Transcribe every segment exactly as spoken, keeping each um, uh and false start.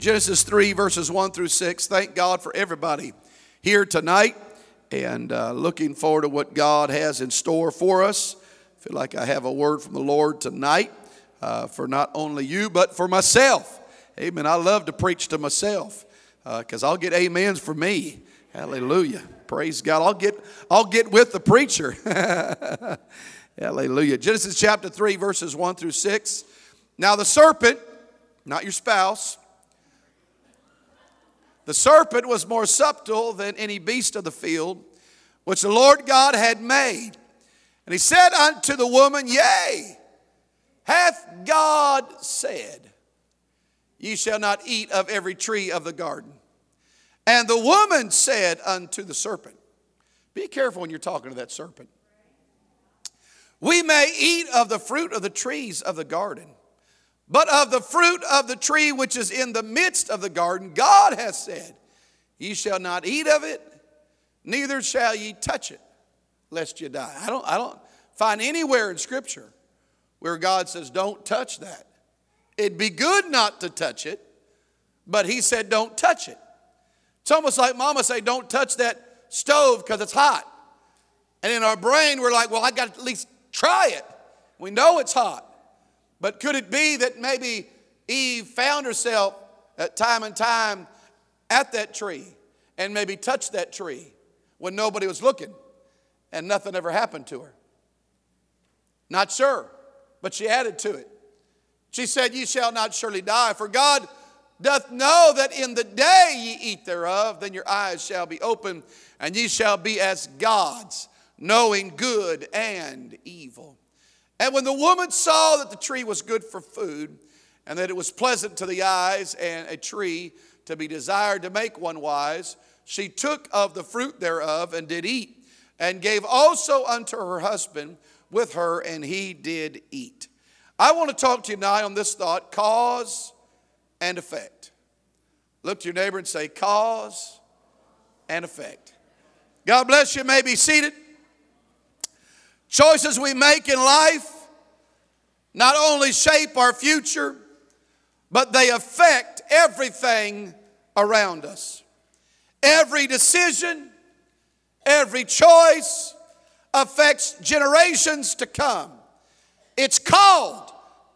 Genesis three, verses one through six. Thank God for everybody here tonight, and uh, looking forward to what God has in store for us. I feel like I have a word from the Lord tonight uh, for not only you, but for myself. Amen. I love to preach to myself because uh, I'll get amens for me. Hallelujah. Praise God. I'll get, I'll get with the preacher. Hallelujah. Genesis chapter three, verses one through six. Now the serpent, not your spouse, the serpent was more subtle than any beast of the field, which the Lord God had made. And he said unto the woman, Yea, hath God said, Ye shall not eat of every tree of the garden. And the woman said unto the serpent, be careful when you're talking to that serpent. We may eat of the fruit of the trees of the garden, but of the fruit of the tree which is in the midst of the garden, God hath said, Ye shall not eat of it, neither shall ye touch it, lest ye die. I don't, I don't find anywhere in Scripture where God says, don't touch that. It'd be good not to touch it, but he said, don't touch it. It's almost like mama say, don't touch that stove because it's hot. And in our brain, we're like, well, I got to at least try it. We know it's hot. But could it be that maybe Eve found herself at time and time at that tree and maybe touched that tree when nobody was looking and nothing ever happened to her? Not sure, but she added to it. She said, Ye shall not surely die, for God doth know that in the day ye eat thereof, then your eyes shall be open, and ye shall be as gods, knowing good and evil. And when the woman saw that the tree was good for food, and that it was pleasant to the eyes, and a tree to be desired to make one wise, she took of the fruit thereof, and did eat, and gave also unto her husband with her, and he did eat. I want to talk to you tonight on this thought, cause and effect. Look to your neighbor and say, cause and effect. God bless you. You may be seated. Choices we make in life not only shape our future, but they affect everything around us. Every decision, every choice affects generations to come. It's called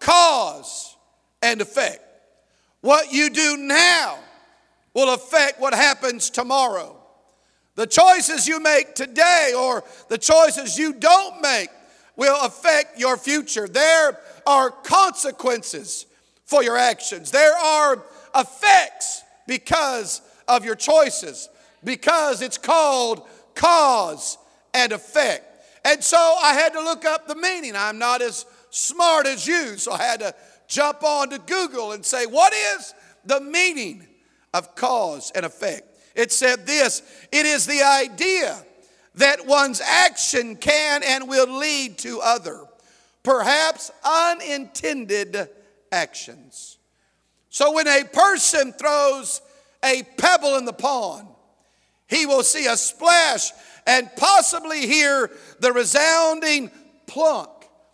cause and effect. What you do now will affect what happens tomorrow. The choices you make today or the choices you don't make will affect your future. There are consequences for your actions. There are effects because of your choices, because it's called cause and effect. And so I had to look up the meaning. I'm not as smart as you, so I had to jump on to Google and say, what is the meaning of cause and effect? It said this, it is the idea that one's action can and will lead to other, perhaps unintended actions. So when a person throws a pebble in the pond, he will see a splash and possibly hear the resounding plunk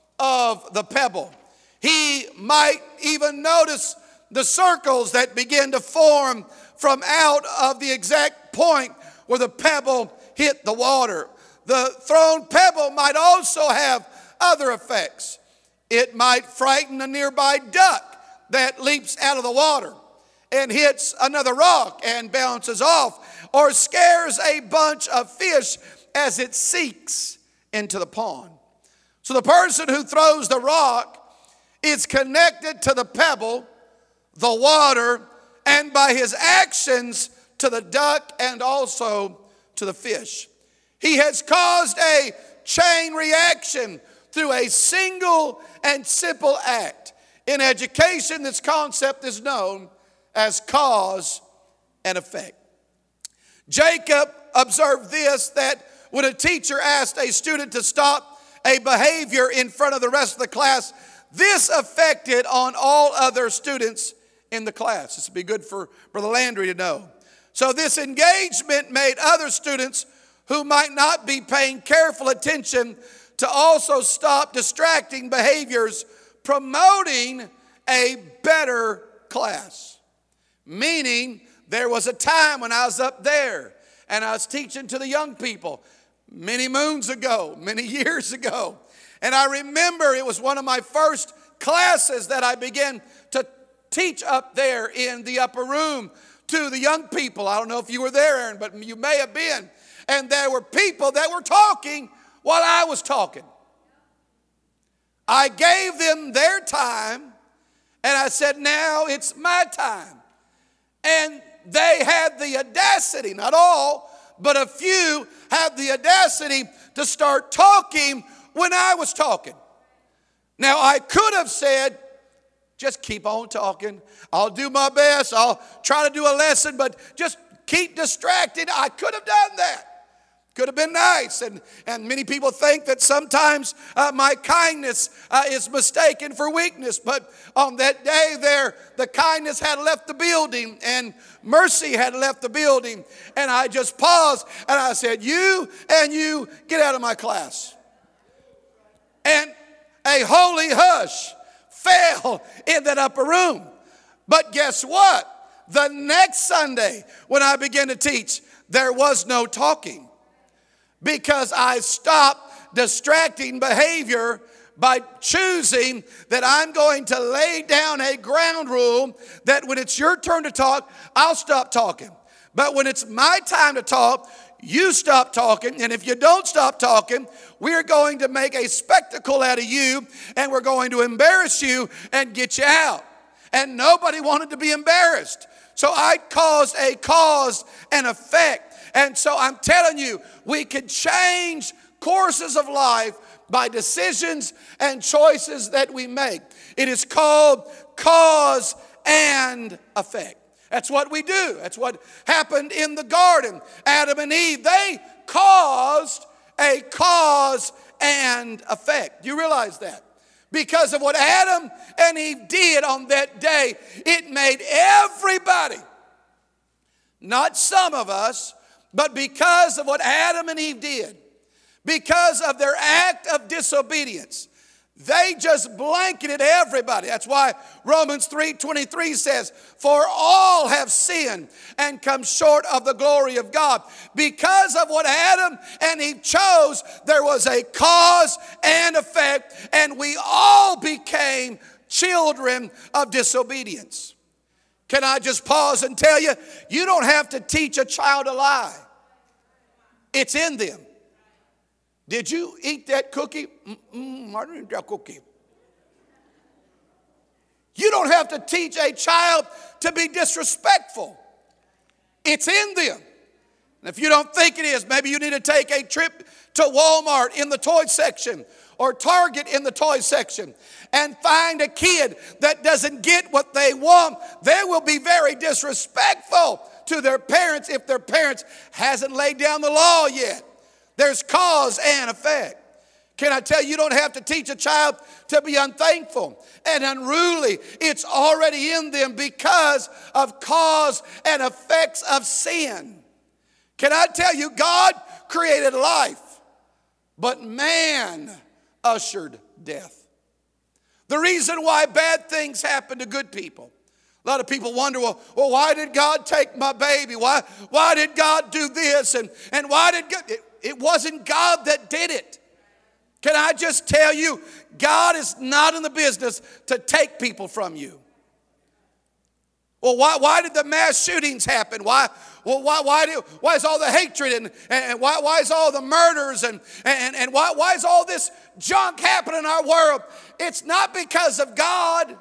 of the pebble. He might even notice the circles that begin to form from out of the exact point where the pebble hit the water. The thrown pebble might also have other effects. It might frighten a nearby duck that leaps out of the water and hits another rock and bounces off, or scares a bunch of fish as it sinks into the pond. So the person who throws the rock is connected to the pebble, the water, and by his actions to the duck and also to the fish. He has caused a chain reaction through a single and simple act. In education, this concept is known as cause and effect. Jacob observed this, that when a teacher asked a student to stop a behavior in front of the rest of the class, this affected on all other students in the class. This would be good for Brother Landry to know. So this engagement made other students who might not be paying careful attention to also stop distracting behaviors, promoting a better class. Meaning, there was a time when I was up there and I was teaching to the young people many moons ago, many years ago. And I remember it was one of my first classes that I began to teach up there in the upper room to the young people. I don't know if you were there, Aaron, but you may have been. And there were people that were talking while I was talking. I gave them their time, and I said, now it's my time. And they had the audacity, not all, but a few had the audacity to start talking when I was talking. Now, I could have said, just keep on talking. I'll do my best. I'll try to do a lesson, but just keep distracted. I could have done that. Could have been nice. And, and many people think that sometimes uh, my kindness uh, is mistaken for weakness. But on that day there, the kindness had left the building and mercy had left the building. And I just paused and I said, you and you get out of my class. And a holy hush fell in that upper room. But guess what? The next Sunday when I began to teach, there was no talking. Because I stopped distracting behavior by choosing that I'm going to lay down a ground rule that when it's your turn to talk, I'll stop talking. But when it's my time to talk, you stop talking. And if you don't stop talking, we're going to make a spectacle out of you and we're going to embarrass you and get you out. And nobody wanted to be embarrassed. So I caused a cause and effect. And so I'm telling you, we can change courses of life by decisions and choices that we make. It is called cause and effect. That's what we do. That's what happened in the garden. Adam and Eve, they caused a cause and effect. Do you realize that? Because of what Adam and Eve did on that day, it made everybody, not some of us, but because of what Adam and Eve did, because of their act of disobedience, they just blanketed everybody. That's why Romans three twenty-three says, for all have sinned and come short of the glory of God. Because of what Adam and Eve chose, there was a cause and effect, and we all became children of disobedience. Can I just pause and tell you, you don't have to teach a child a lie. It's in them. Did you eat that cookie? Mm-mm, I didn't eat that cookie. You don't have to teach a child to be disrespectful. It's in them. And if you don't think it is, maybe you need to take a trip to Walmart in the toy section or Target in the toy section and find a kid that doesn't get what they want. They will be very disrespectful to their parents if their parents hasn't laid down the law yet. There's cause and effect. Can I tell you, you don't have to teach a child to be unthankful and unruly. It's already in them because of cause and effects of sin. Can I tell you, God created life, but man ushered death. The reason why bad things happen to good people. A lot of people wonder, well, well why did God take my baby? Why, why did God do this? And, and why did God? It, it wasn't God that did it. Can I just tell you, God is not in the business to take people from you. Well, why, why did the mass shootings happen? Why, well, why, why, do, why is all the hatred and, and why, why is all the murders and, and, and why, why is all this junk happening in our world? It's not because of God.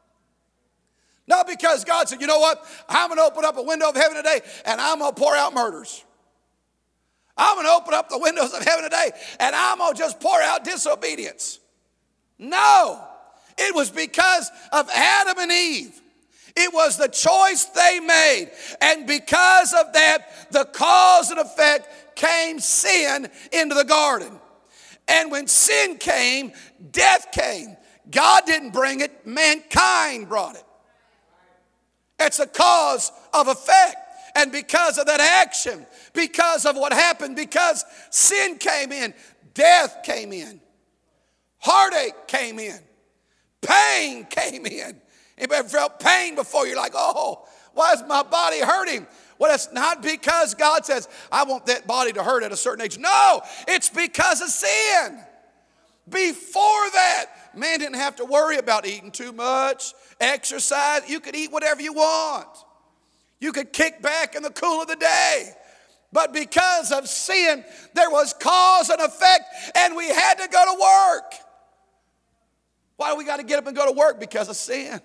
Not because God said, you know what? I'm going to open up a window of heaven today and I'm going to pour out murders. I'm going to open up the windows of heaven today and I'm going to just pour out disobedience. No, it was because of Adam and Eve. It was the choice they made. And because of that, the cause and effect came sin into the garden. And when sin came, death came. God didn't bring it, mankind brought it. It's a cause of effect. And because of that action, because of what happened, because sin came in, death came in, heartache came in, pain came in. Anybody ever felt pain before? You're like, oh, Why is my body hurting? Well, it's not because God says, I want that body to hurt at a certain age. No, it's because of sin. Before that, man didn't have to worry about eating too much, exercise. You could eat whatever you want. You could kick back in the cool of the day. But because of sin, there was cause and effect, and we had to go to work. Why do we got to get up and go to work? Because of sin.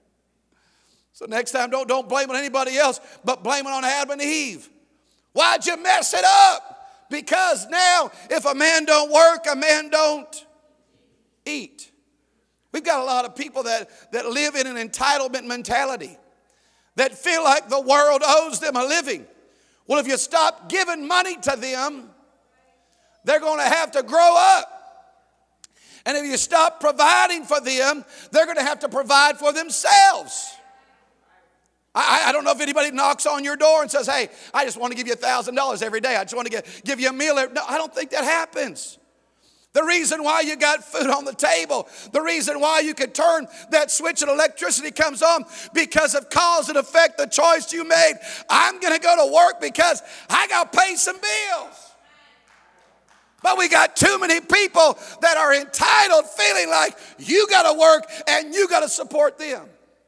So next time, don't, don't blame it on anybody else, but blame it on Adam and Eve. Why'd you mess it up? Because now, if a man don't work, a man don't eat. We've got a lot of people that, that live in an entitlement mentality, that feel like the world owes them a living. Well, if you stop giving money to them, they're going to have to grow up. And if you stop providing for them, they're going to have to provide for themselves. I, I don't know if anybody knocks on your door and says, hey, I just want to give you one thousand dollars every day. I just want to get, give you a meal. Every, no, I don't think that happens. The reason why you got food on the table, the reason why you can turn that switch and electricity comes on, because of cause and effect, the choice you made. I'm going to go to work because I got to pay some bills. But we got too many people that are entitled, feeling like you got to work and you got to support them.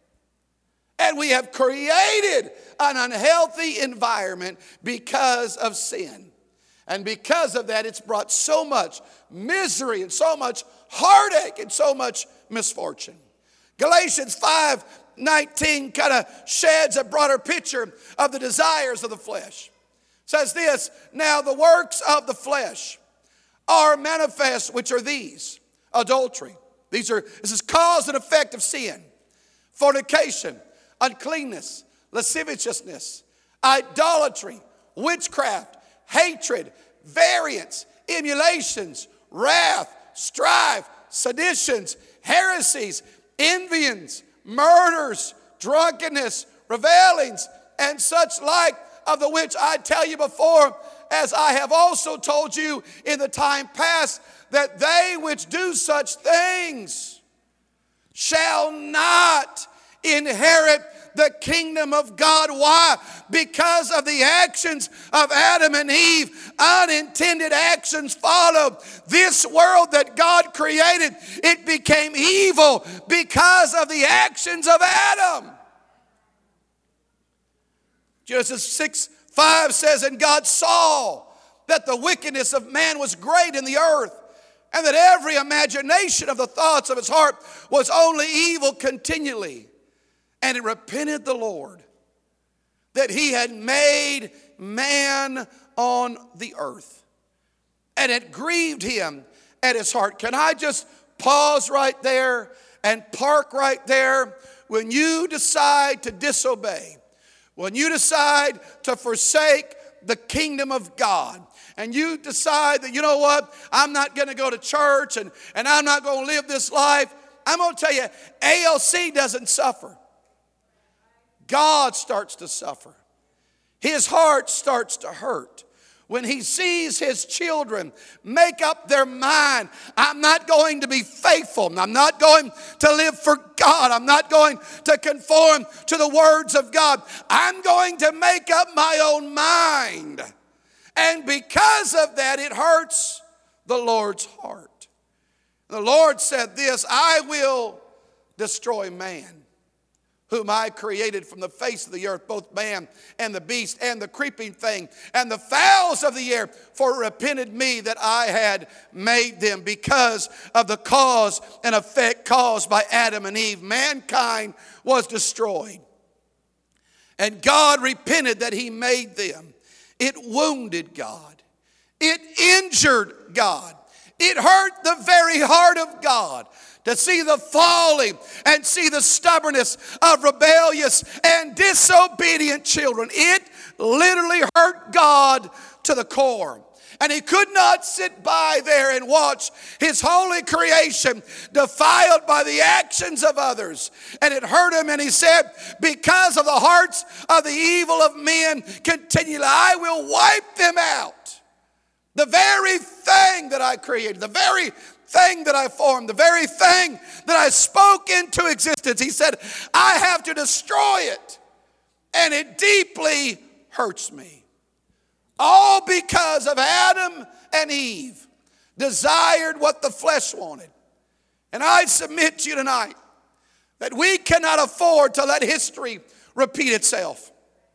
And we have created an unhealthy environment because of sin. And because of that, it's brought so much misery and so much heartache and so much misfortune. Galatians five nineteen kind of sheds a broader picture of the desires of the flesh. It says this, now the works of the flesh are manifest, which are these: adultery. These are, this is cause and effect of sin. Fornication, uncleanness, lasciviousness, idolatry, witchcraft, hatred, variance, emulations, wrath, strife, seditions, heresies, envyings, murders, drunkenness, revelings, and such like, of the which I tell you before, as I have also told you in the time past, that they which do such things shall not inherit the kingdom of God. Why? Because of the actions of Adam and Eve. Unintended actions followed. This world that God created, it became evil because of the actions of Adam. Genesis six five says, and God saw that the wickedness of man was great in the earth, and that every imagination of the thoughts of his heart was only evil continually. And it repented the Lord that he had made man on the earth. And it grieved him at his heart. Can I just pause right there and park right there? When you decide to disobey, when you decide to forsake the kingdom of God, and you decide that, you know what, I'm not going to go to church and, and I'm not going to live this life, I'm going to tell you, A L C doesn't suffer. God starts to suffer. His heart starts to hurt when he sees his children make up their mind, I'm not going to be faithful. I'm not going to live for God. I'm not going to conform to the words of God. I'm going to make up my own mind. And because of that, it hurts the Lord's heart. The Lord said this, I will destroy man, whom I created from the face of the earth, both man and the beast and the creeping thing and the fowls of the air, for it repented me that I had made them. Because of the cause and effect caused by Adam and Eve, mankind was destroyed. And God repented that he made them. It wounded God. It injured God. It hurt the very heart of God to see the folly and see the stubbornness of rebellious and disobedient children. It literally hurt God to the core. And he could not sit by there and watch his holy creation defiled by the actions of others. And it hurt him, and he said, because of the hearts of the evil of men continually, I will wipe them out. The very thing that I created, the very thing that I formed, the very thing that I spoke into existence. He said, I have to destroy it. and it deeply hurts me. All because of Adam and Eve desired what the flesh wanted. And I submit to you tonight that we cannot afford to let history repeat itself.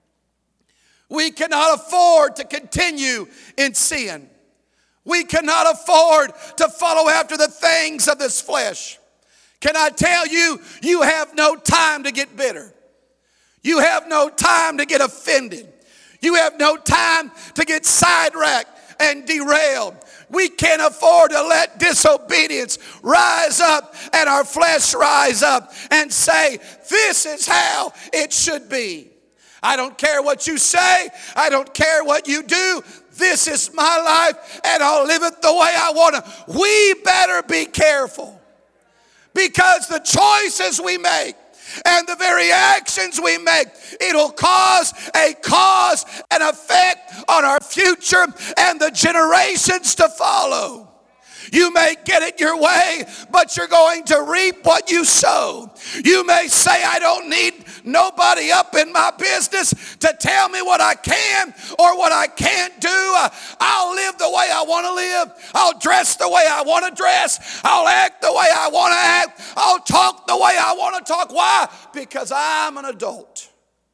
We cannot afford to continue in sin. We cannot afford to follow after the things of this flesh. Can I tell you, you have no time to get bitter. You have no time to get offended. You have no time to get sidetracked and derailed. We can't afford to let disobedience rise up and our flesh rise up and say, this is how it should be. I don't care what you say. I don't care what you do. This is my life and I'll live it the way I want to. We better be careful, because the choices we make and the very actions we make, it'll cause a cause and effect on our future and the generations to follow. You may get it your way, but you're going to reap what you sow. You may say, I don't need nobody up in my business to tell me what I can or what I can't do. I'll live the way I want to live. I'll dress the way I want to dress. I'll act the way I want to act. I'll talk the way I want to talk. Why? Because I'm an adult.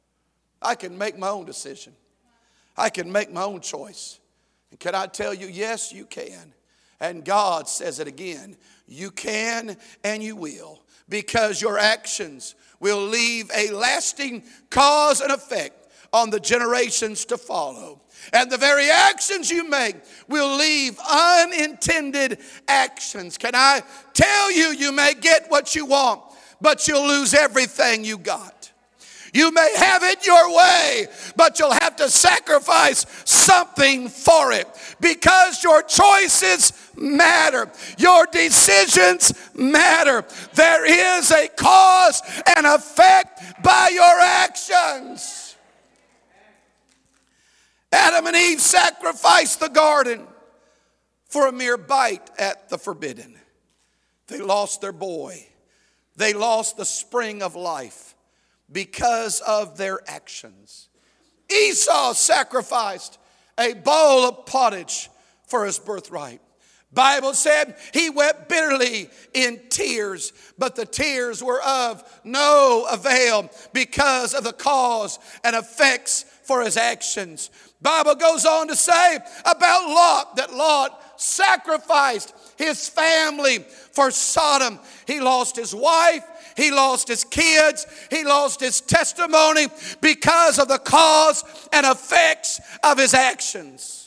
I can make my own decision. I can make my own choice. And can I tell you, yes, you can. And God says it again, you can and you will, because your actions will leave a lasting cause and effect on the generations to follow. And the very actions you make will leave unintended actions. Can I tell you, you may get what you want, but you'll lose everything you got. You may have it your way, but you'll have to sacrifice something for it, because your choices matter. Your decisions matter. There is a cause and effect by your actions. Adam and Eve sacrificed the garden for a mere bite at the forbidden. They lost their boy. They lost the spring of life because of their actions. Esau sacrificed a bowl of pottage for his birthright. Bible said he wept bitterly in tears, but the tears were of no avail because of the cause and effects for his actions. Bible goes on to say about Lot that Lot sacrificed his family for Sodom. He lost his wife. He lost his kids. He lost his testimony because of the cause and effects of his actions.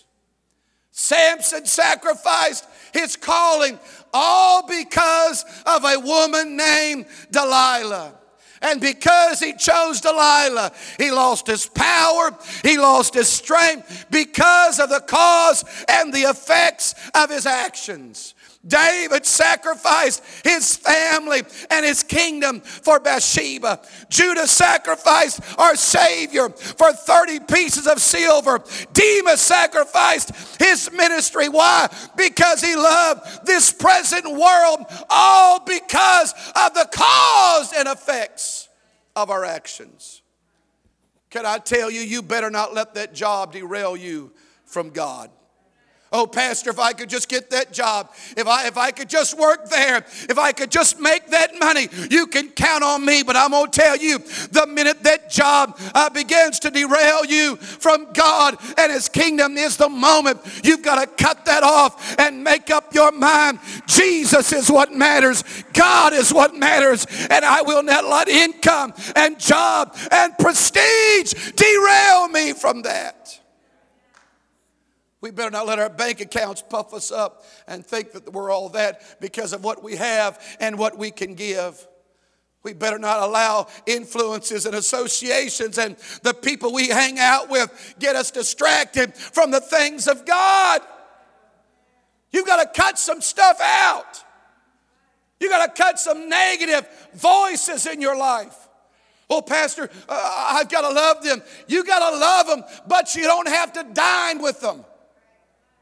Samson sacrificed his calling all because of a woman named Delilah. And because he chose Delilah, he lost his power, he lost his strength because of the cause and the effects of his actions. David sacrificed his family and his kingdom for Bathsheba. Judah sacrificed our Savior for thirty pieces of silver. Demas sacrificed his ministry. Why? Because he loved this present world, all because of the cause and effects of our actions. Can I tell you, you better not let that job derail you from God. Oh, Pastor, if I could just get that job, if I if I could just work there, if I could just make that money, you can count on me. But I'm going to tell you, the minute that job uh, begins to derail you from God and His kingdom is the moment you've got to cut that off and make up your mind. Jesus is what matters. God is what matters. And I will not let income and job and prestige derail me from that. We better not let our bank accounts puff us up and think that we're all that because of what we have and what we can give. We better not allow influences and associations and the people we hang out with get us distracted from the things of God. You've got to cut some stuff out. You've got to cut some negative voices in your life. Oh, Pastor, uh, I've got to love them. You got to love them, but you don't have to dine with them.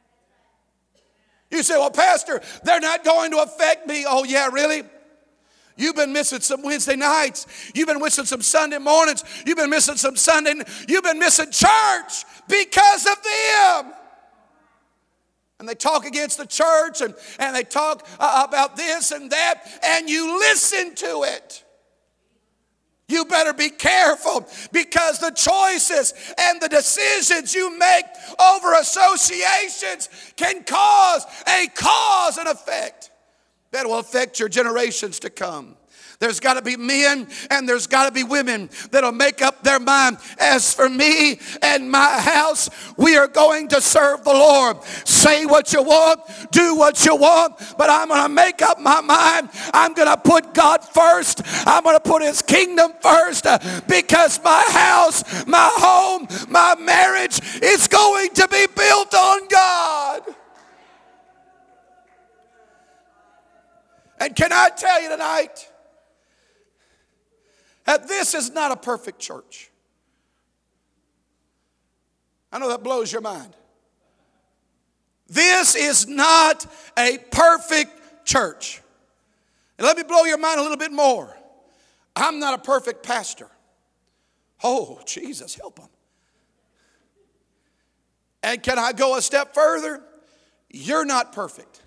You say, well, Pastor, they're not going to affect me. Oh, yeah, really? You've been missing some Wednesday nights. You've been missing some Sunday mornings. You've been missing some Sunday. You've been missing church because of them. And they talk against the church and, and they talk uh, about this and that, and you listen to it. You better be careful, because the choices and the decisions you make over associations can cause a cause and effect that will affect your generations to come. There's got to be men and there's got to be women that'll make up their mind. As for me and my house, we are going to serve the Lord. Say what you want, do what you want, but I'm going to make up my mind. I'm going to put God first. I'm going to put His kingdom first, uh, because my house, my home, my marriage is going to be built on God. And can I tell you tonight, that this is not a perfect church. I know that blows your mind. This is not a perfect church. And let me blow your mind a little bit more. I'm not a perfect pastor. Oh, Jesus, help them. And can I go a step further? You're not perfect.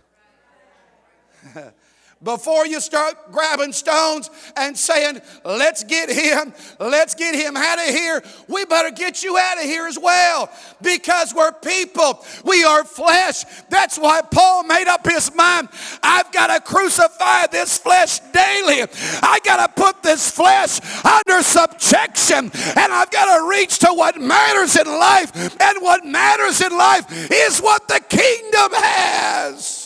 Before you start grabbing stones and saying, let's get him, let's get him out of here, we better get you out of here as well. Because we're people, we are flesh. That's why Paul made up his mind. I've got to crucify this flesh daily. I got to put this flesh under subjection. And I've got to reach to what matters in life. And what matters in life is what the kingdom has.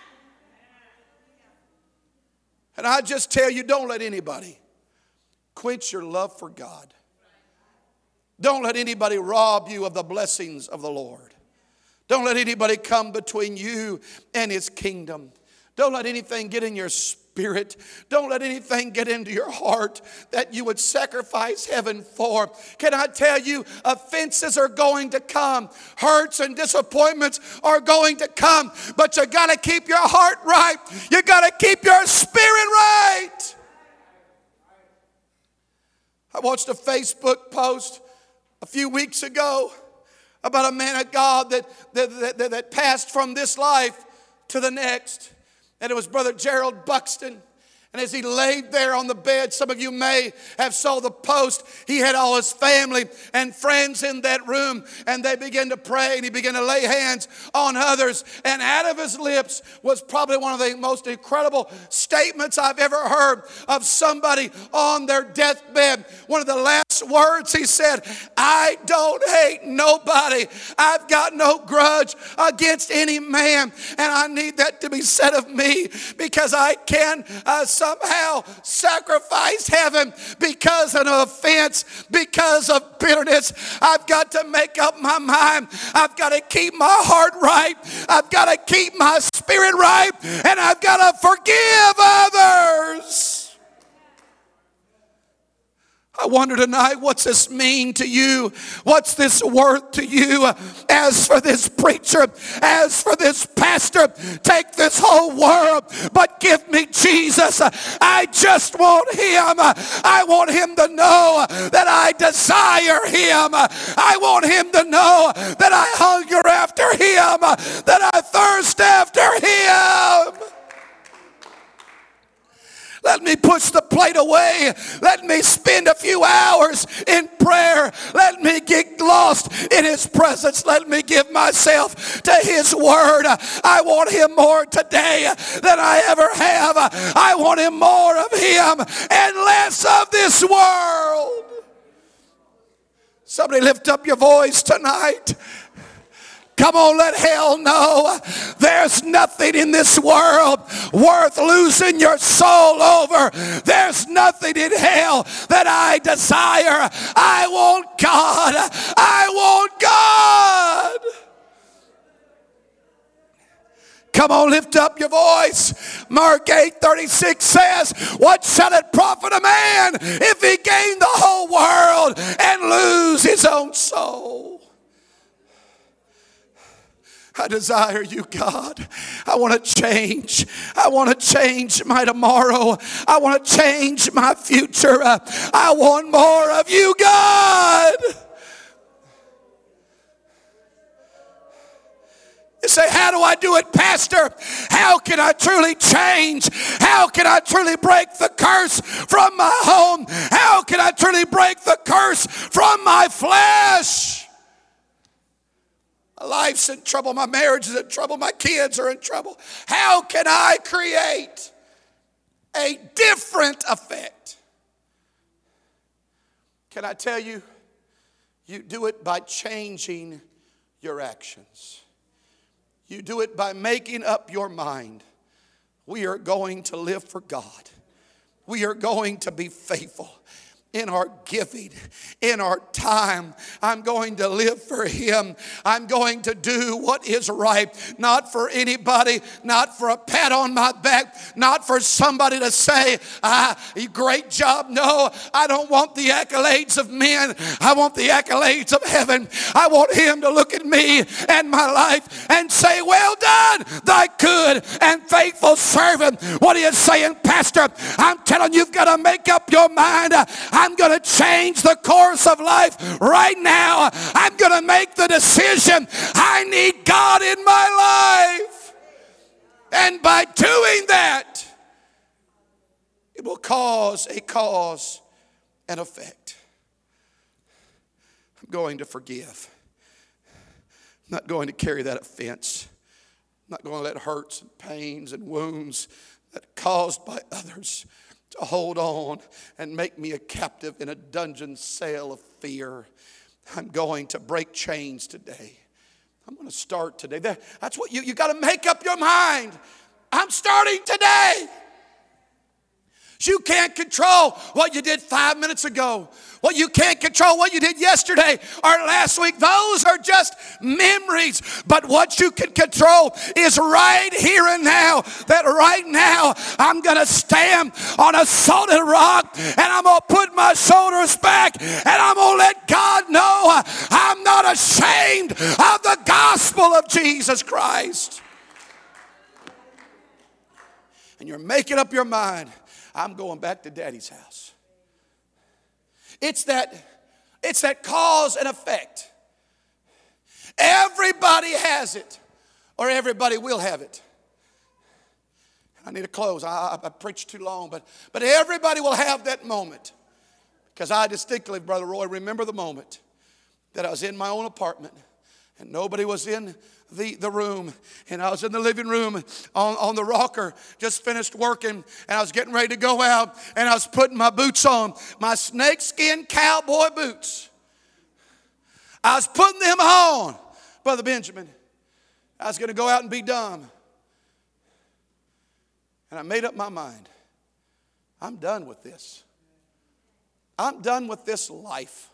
And I just tell you, don't let anybody quench your love for God. Don't let anybody rob you of the blessings of the Lord. Don't let anybody come between you and His kingdom. Don't let anything get in your spirit. Don't let anything get into your heart that you would sacrifice heaven for. Can I tell you, offenses are going to come. Hurts and disappointments are going to come. But you got to keep your heart right. You got to keep your spirit right. I watched a Facebook post a few weeks ago about a man of God that, that, that, that passed from this life to the next. And it was Brother Gerald Buxton. And as he laid there on the bed, some of you may have saw the post. He had all his family and friends in that room, and they began to pray, and he began to lay hands on others. And out of his lips was probably one of the most incredible statements I've ever heard of somebody on their deathbed. One of the last words he said, I don't hate nobody. I've got no grudge against any man. And I need that to be said of me, because I can uh, somehow sacrifice heaven because of an offense, because of bitterness. I've got to make up my mind. I've got to keep my heart right. I've got to keep my spirit right. And I've got to forgive others. I wonder tonight, what's this mean to you? What's this worth to you? As for this preacher, as for this pastor, take this whole world, but give me Jesus. I just want Him. I want Him to know that I desire Him. I want Him to know that I hunger after Him, that I thirst after Him. Let me push the plate away. Let me spend a few hours in prayer. Let me get lost in His presence. Let me give myself to His word. I want Him more today than I ever have. I want Him more of Him and less of this world. Somebody lift up your voice tonight. Come on, let hell know there's nothing in this world worth losing your soul over. There's nothing in hell that I desire. I want God. I want God. Come on, lift up your voice. Mark eight thirty-six says, what shall it profit a man if he gain the whole world and lose his own soul? I desire you, God. I want to change. I want to change my tomorrow. I want to change my future. Uh, I want more of you, God. You say, how do I do it, Pastor? How can I truly change? How can I truly break the curse from my home? How can I truly break the curse from my flesh? My life's in trouble. My marriage is in trouble. My kids are in trouble. How can I create a different effect? Can I tell you, you do it by changing your actions. You do it by making up your mind. We are going to live for God. We are going to be faithful in our giving, in our time. I'm going to live for Him. I'm going to do what is right. Not for anybody, not for a pat on my back, not for somebody to say, ah, great job. No, I don't want the accolades of men. I want the accolades of heaven. I want Him to look at me and my life and say, well done, thy good and faithful servant. What are you saying, Pastor? I'm telling you, you've got to make up your mind. I'm going to change the course of life right now. I'm going to make the decision. I need God in my life. And by doing that, it will cause a cause and effect. I'm going to forgive. I'm not going to carry that offense. I'm not going to let hurts and pains and wounds that are caused by others to hold on and make me a captive in a dungeon cell of fear. I'm going to break chains today. I'm going to start today. That's what you, you got to make up your mind. I'm starting today. You can't control what you did five minutes ago. Well, you can't control what you did yesterday or last week. Those are just memories. But what you can control is right here and now. That right now I'm going to stand on a solid rock and I'm going to put my shoulders back and I'm going to let God know I'm not ashamed of the gospel of Jesus Christ. And you're making up your mind. I'm going back to Daddy's house. It's that, it's that cause and effect. Everybody has it, or everybody will have it. I need to close. I, I, I preached too long, but, but everybody will have that moment. Because I distinctly, Brother Roy, remember the moment that I was in my own apartment and nobody was in the, the room. And I was in the living room on, on the rocker, just finished working, and I was getting ready to go out, and I was putting my boots on, my snakeskin cowboy boots. I was putting them on, Brother Benjamin. I was going to go out and be dumb. And I made up my mind. I'm done with this. I'm done with this life.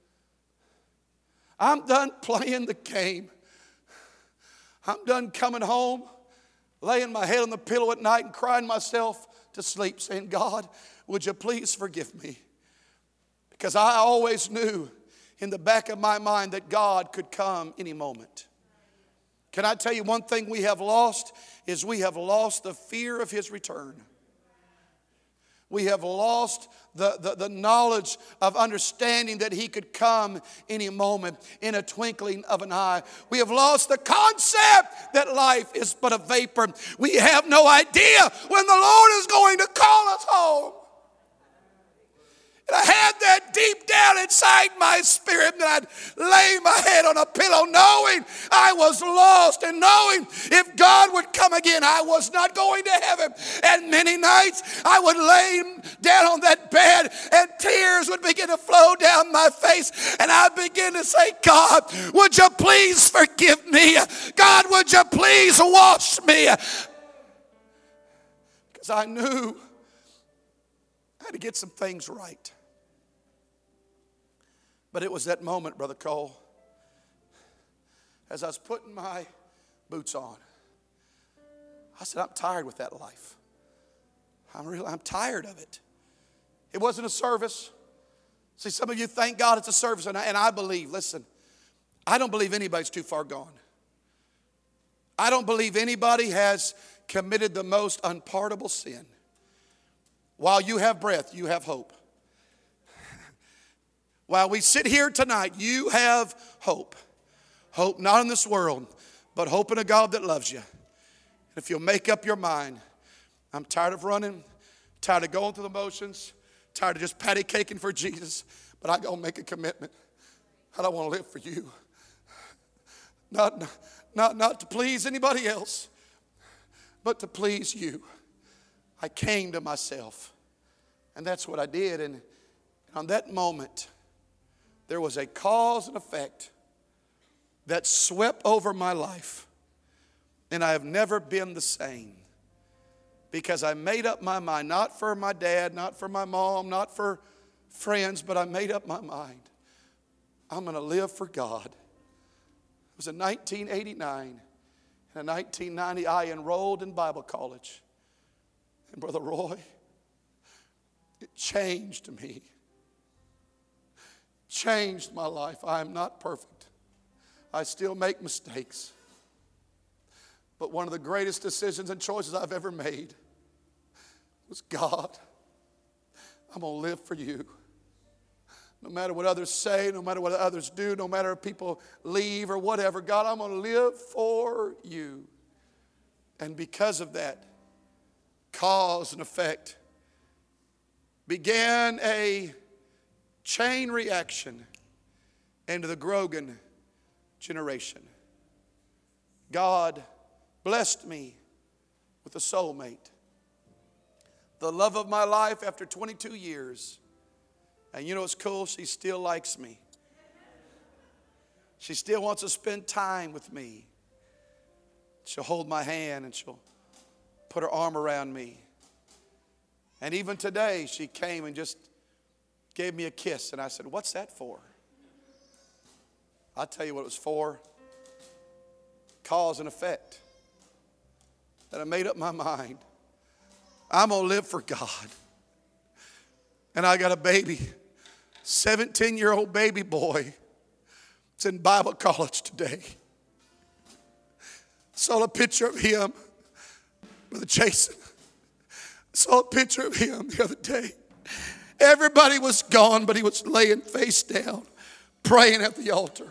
I'm done playing the game. I'm done coming home, laying my head on the pillow at night and crying myself to sleep, saying, God, would you please forgive me? Because I always knew in the back of my mind that God could come any moment. Can I tell you one thing we have lost is we have lost the fear of His return. We have lost the, the, the knowledge of understanding that He could come any moment in a twinkling of an eye. We have lost the concept that life is but a vapor. We have no idea when the Lord is going to call us home. And I had that deep down inside my spirit that I'd lay my head on a pillow knowing I was lost and knowing if God would come again, I was not going to heaven. And many nights I would lay down on that bed and tears would begin to flow down my face. And I'd begin to say, God, would you please forgive me? God, would you please wash me? Because I knew I had to get some things right. But it was that moment, Brother Cole, as I was putting my boots on, I said, I'm tired with that life. I'm really, I'm tired of it. It wasn't a service. See, some of you thank God it's a service, and I, and I believe, listen, I don't believe anybody's too far gone. I don't believe anybody has committed the most unpardonable sin. While you have breath, you have hope. While we sit here tonight, you have hope. Hope not in this world, but hope in a God that loves you. And if you'll make up your mind, I'm tired of running, tired of going through the motions, tired of just patty caking for Jesus, but I'm going to make a commitment. I don't want to live for you. Not, not, not to please anybody else, but to please you. I came to myself. And that's what I did. And on that moment, there was a cause and effect that swept over my life. And I have never been the same. Because I made up my mind, not for my dad, not for my mom, not for friends, but I made up my mind. I'm going to live for God. It was in nineteen eighty-nine. And in nineteen ninety, I enrolled in Bible college. And Brother Roy, it changed me. Changed my life. I am not perfect. I still make mistakes. But one of the greatest decisions and choices I've ever made was, God, I'm going to live for you. No matter what others say, no matter what others do, no matter if people leave or whatever, God, I'm going to live for you. And because of that, cause and effect, began a chain reaction into the Grogan generation. God blessed me with a soulmate. The love of my life after twenty-two years. And you know what's cool? She still likes me. She still wants to spend time with me. She'll hold my hand and she'll put her arm around me. And even today, she came and just gave me a kiss. And I said, what's that for? I'll tell you what it was for. Cause and effect. That I made up my mind. I'm going to live for God. And I got a baby. seventeen-year-old baby boy. It's in Bible college today. Saw a picture of him. Brother Jason. Saw a picture of him the other day. Everybody was gone, but he was laying face down, praying at the altar.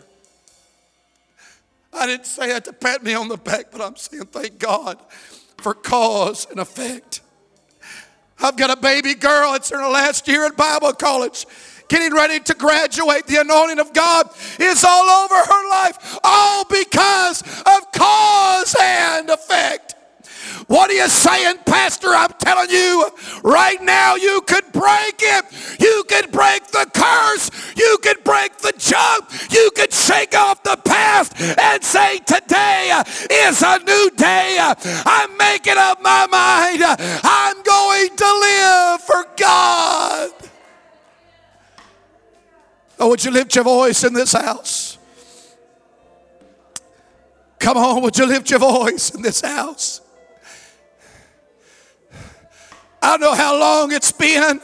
I didn't say that to pat me on the back, but I'm saying thank God for cause and effect. I've got a baby girl. It's in her last year at Bible college, getting ready to graduate. The anointing of God is all over her life, all because of cause and effect. What are you saying, Pastor? I'm telling you, right now you could break it. You could break the curse. You could break the junk. You could shake off the past and say, today is a new day. I'm making up my mind. I'm going to live for God. Oh, would you lift your voice in this house? Come on, would you lift your voice in this house? I don't know how long it's been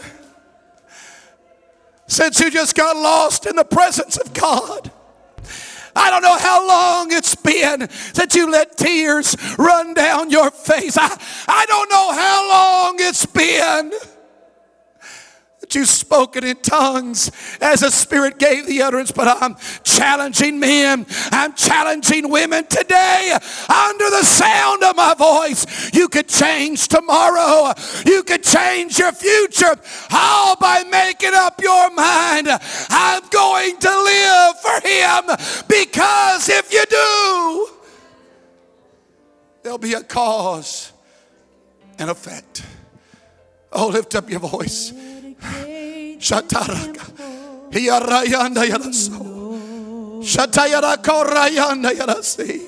since you just got lost in the presence of God. I don't know how long it's been since you let tears run down your face. I, I don't know how long it's been that you've spoken in tongues as the Spirit gave the utterance, but I'm challenging men, I'm challenging women today under the sound of my voice. You could change tomorrow. You could change your future all by making up your mind. I'm going to live for Him, because if you do, there'll be a cause and effect. Oh, lift up your voice. Shataraka. Hiyarayanda yaraso. Shatayara korayanda yarasi.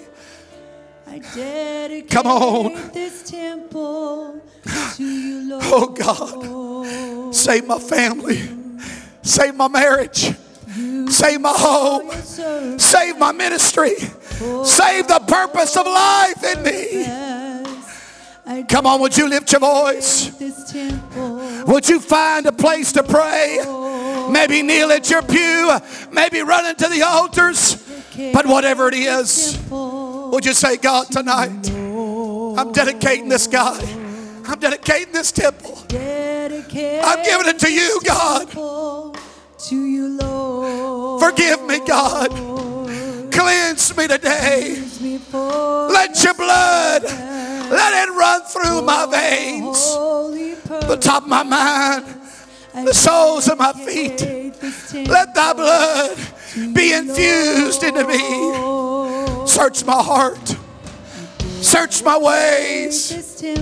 Come on. This temple to you, Lord. Oh God. Save my family. Save my marriage. Save my home. Save my ministry. Save the purpose of life in me. Come on, would you lift your voice? Would you find a place to pray? Maybe kneel at your pew. Maybe run into the altars. But whatever it is, Would you say, God, tonight, I'm dedicating this, God. I'm dedicating this temple. I'm giving it to you, God. To you, Lord. Forgive me, God. Cleanse me today. Let your blood, let it run through my veins, the top of my mind, the soles of my feet. Let thy blood be infused into me. Search my heart. Search my ways.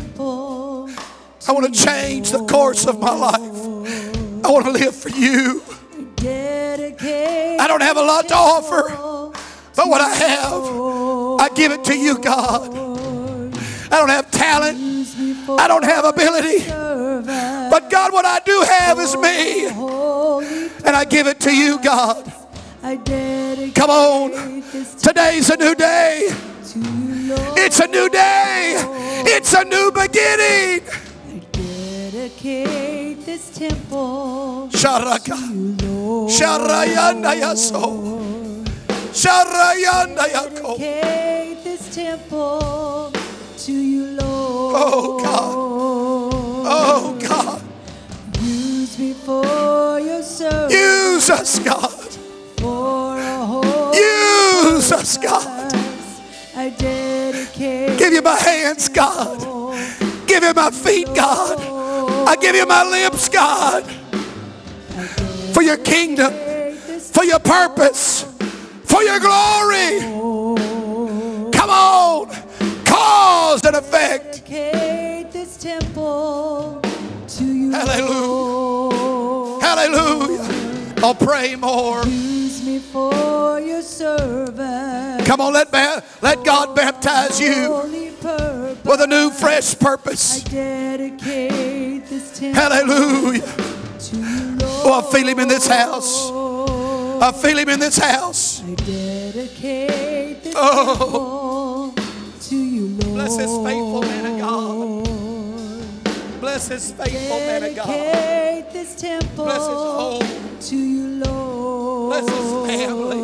I want to change the course of my life. I want to live for you. I don't have a lot to offer, but what I have, I give it to you, God. I don't have talent. I don't have ability. But God, what I do have is me. And I give it to you, God. Come on. Today's a new day. It's a new day. It's a new beginning. Dedicate this temple Sharaka. to you, Lord. Sharayanda yaso. Sharayanda yako. Dedicate this temple to you, Lord. Oh God. Oh God. Use me for your service. Use us, God. For a whole Use us, God. I dedicate. Give you my hands, God. Give you my feet, God. I give you my lips, God. For your kingdom, for your purpose, for your glory. Come on. Cause and effect. Dedicate this temple to you, Hallelujah. Lord. Hallelujah. I'll pray more. Use me for your service. Come on, let, ba- let God baptize you Holy purpose. with a new, fresh I purpose. dedicate this temple Hallelujah. to you, Lord. Oh, I feel him in this house. I feel him in this house. I dedicate this Oh. temple to you, Lord. Bless this faithful man of God. Bless this faithful man of God. Dedicate this temple Bless his home. to you, Lord. Bless his family.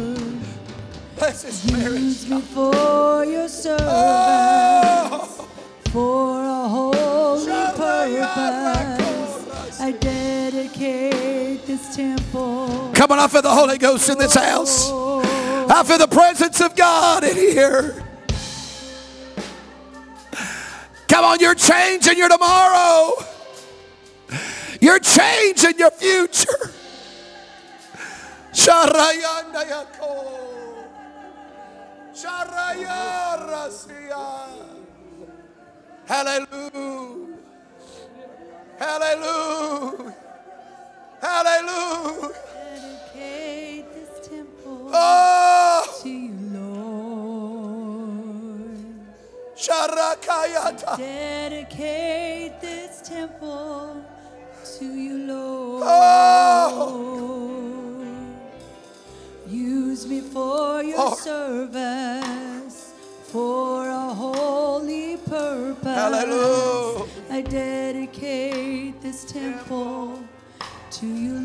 Bless his marriage. Use me for your service. Oh. For a holy purpose, I dedicate this temple. Come on, I feel the Holy Ghost in this house. I feel the presence of God in here. Come on, you're changing your tomorrow. You're changing your future. Sharayanda yako. Sharaya rasia. Hallelujah. Hallelujah. Hallelujah. Dedicate this temple Oh. to you, Lord. Sharakayata. Dedicate this temple to you, Lord. Oh. Use me for your Lord. service, for a holy purpose. Hallelujah. I dedicate this temple to you,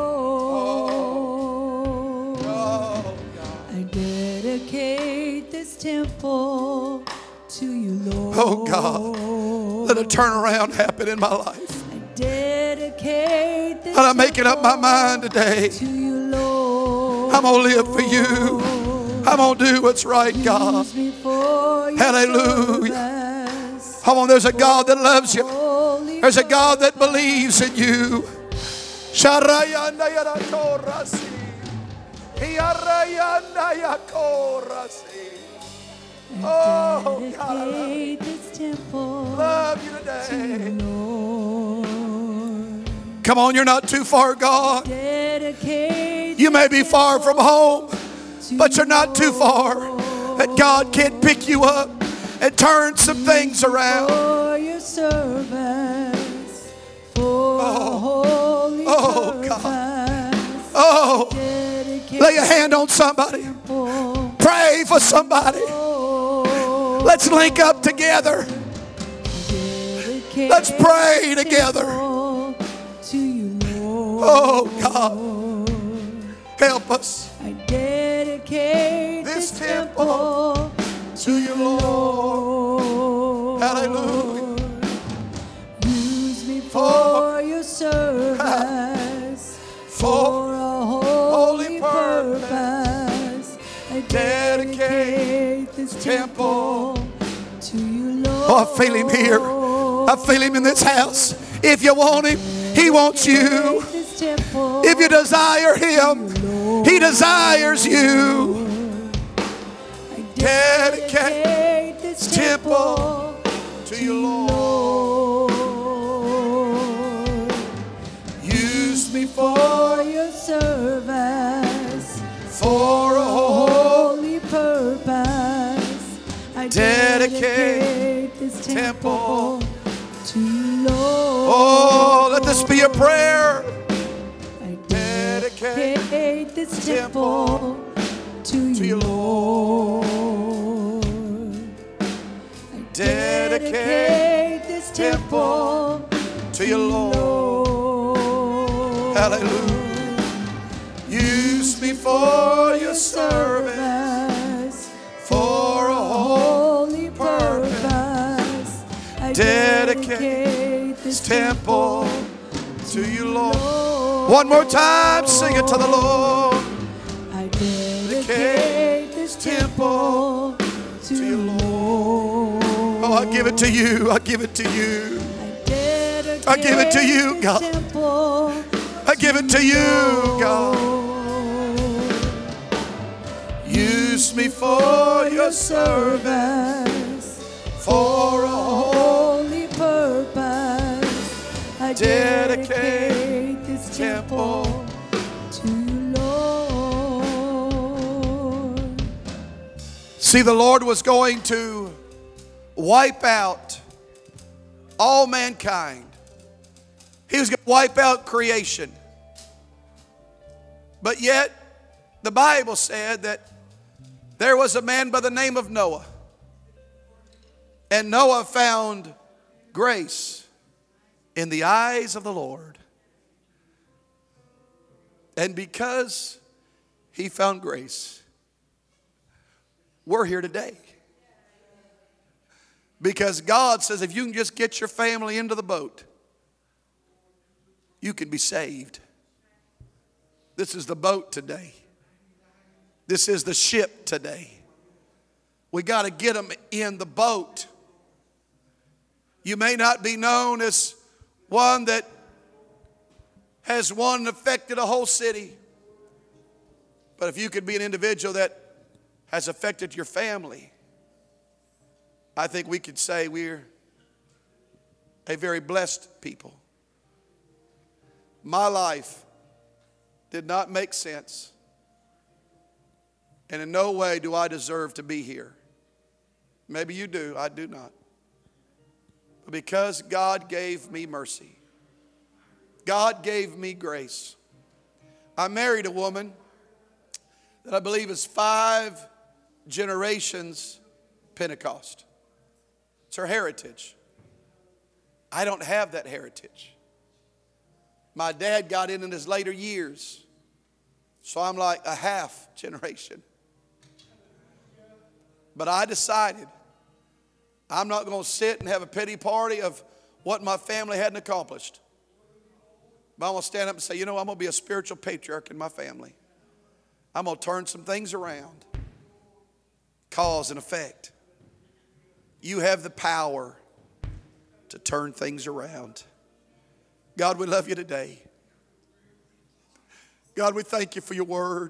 Lord. Oh, I dedicate this temple to you, Lord. Oh, God. Let a turnaround happen in my life. I dedicate this And I'm making up my temple mind today. to you, Lord. I'm going to live for you. I'm going to do what's right, God. Use me for your Hallelujah. service. Come on, there's a God that loves you. Holy There's a God that believes in you. Sharayanda yarakorasi. Hiarayanda yakorasi. Oh, God, I love you. dedicate this temple Love you to today. you, Lord. Come on, you're not too far gone. Dedicate You may this be far from home, to but you're not too far. That God can't pick you up and turn some things around. for your service, for a holy Oh, purpose. Oh, Dedicate lay a hand on somebody. temple. Pray for somebody. Let's link up together. Dedicate Let's pray this together. temple to you, Lord. Oh, God. Help us. I dedicate This this temple temple to you, Lord. Hallelujah. Use me for your service, for a holy purpose. I dedicate this temple to you, Lord. Oh, I feel him here. I feel him in this house. If you want him, he wants you. If you desire him, he desires you. Dedicate this temple to you, Lord. Use me for your service, for a holy purpose. I dedicate this temple to you, Lord. Oh, let this be a prayer. I dedicate this temple to you, Lord. I dedicate this temple to you, Lord. Hallelujah. Use me for your service, for a holy purpose. I dedicate this temple to you, Lord. One more time, sing it to the Lord. I dedicate this temple to you, Lord. Oh, I give it to you. I give it to you. I I give it to you, God. I give it to you, God. Use me for your service, for a holy purpose. I dedicate this temple to you, Lord. See, the Lord was going to wipe out all mankind. He was going to wipe out creation. But yet, the Bible said that there was a man by the name of Noah. And Noah found grace in the eyes of the Lord. And because he found grace, we're here today. Because God says if you can just get your family into the boat, you can be saved. This is the boat today. This is the ship today. We got to get them in the boat. You may not be known as one that has won and affected a whole city. But if you could be an individual that has affected your family, I think we could say we're a very blessed people. My life did not make sense. And in no way do I deserve to be here. Maybe you do, I do not. But because God gave me mercy, God gave me grace. I married a woman that I believe is five generations Pentecost. It's her heritage. I don't have that heritage. My dad got in in his later years, so I'm like a half generation. But I decided I'm not going to sit and have a pity party of what my family hadn't accomplished. But I'm going to stand up and say, you know, I'm going to be a spiritual patriarch in my family. I'm going to turn some things around. Cause and effect. You have the power to turn things around. God, we love you today. God, we thank you for your word.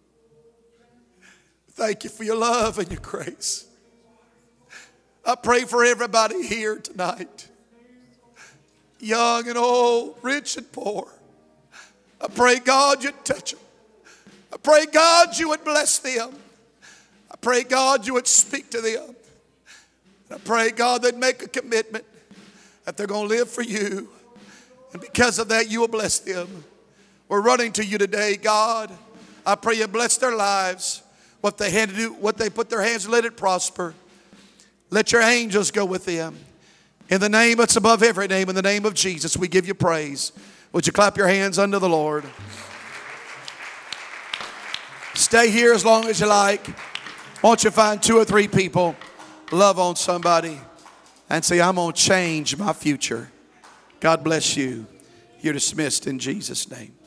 Thank you for your love and your grace. I pray for everybody here tonight, young and old, rich and poor. I pray, God, you'd touch them. I pray, God, you would bless them. I pray, God, you would speak to them. I pray, God, they'd make a commitment that they're going to live for you. And because of that, you will bless them. We're running to you today, God. I pray you bless their lives. What they had to do, what they put their hands to, let it prosper. Let your angels go with them. In the name that's above every name, in the name of Jesus, we give you praise. Would you clap your hands unto the Lord? Stay here as long as you like. Why don't you find two or three people Love on somebody and say, I'm going to change my future. God bless you. You're dismissed in Jesus' name.